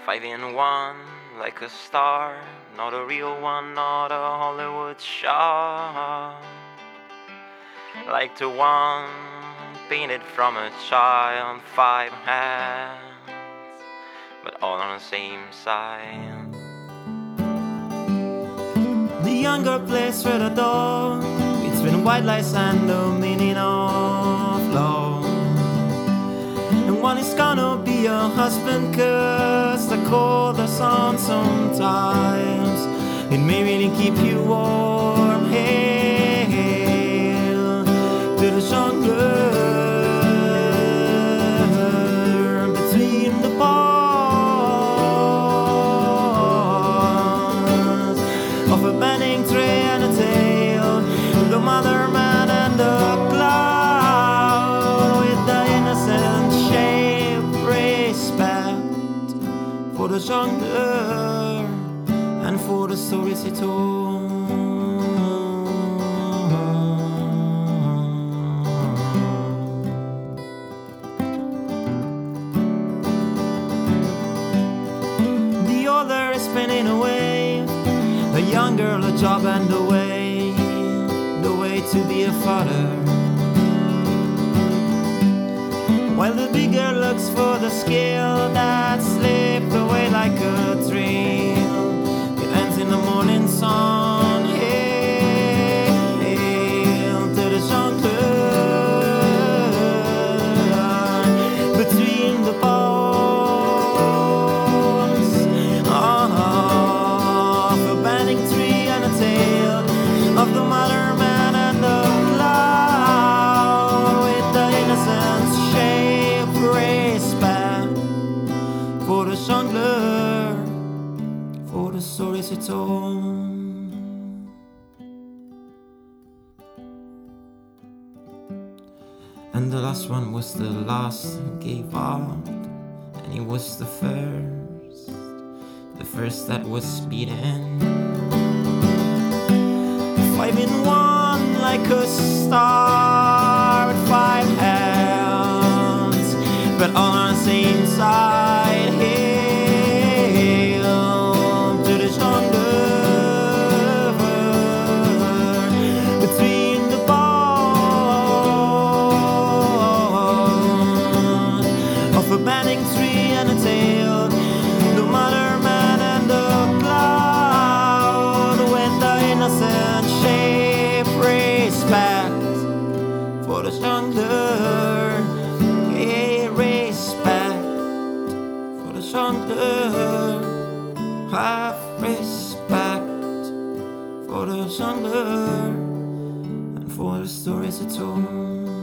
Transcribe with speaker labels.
Speaker 1: Five in one, like a star, not a real one, not a Hollywood shot. Like the one painted from a child, five hands, but all on the same side.
Speaker 2: The younger plays through the door between white lies and the meaning of love. And one is gonna be a husband, 'cause the colder sun sometimes it may really keep you warm. Hail to the jongleur between the bars of a bending tree and a tail, the mother man and the cloud with the innocent shape, respect for the jongleur and for the stories he told. The older is spinning away, a young girl, a job and the way to be a father. While the bigger looks for the skill that slipped away like a dream, it ends in the morning sun. Hail to the jongleur between the bars of a bending tree and a tail of the mother man and the cloud with the innocent shape, respect for the jongleur, for the stories he told. And the last one was the last who gave up, and he was the first that was beaten. Five in one, like a star with five hands, but all on the same side. Hail to the jongleur between the bars of a bending tree and a tail, the mother man and the cloud with the innocent shape, respect for the jongleur, respect for the jongleur, have respect for the jongleur and for the stories he told.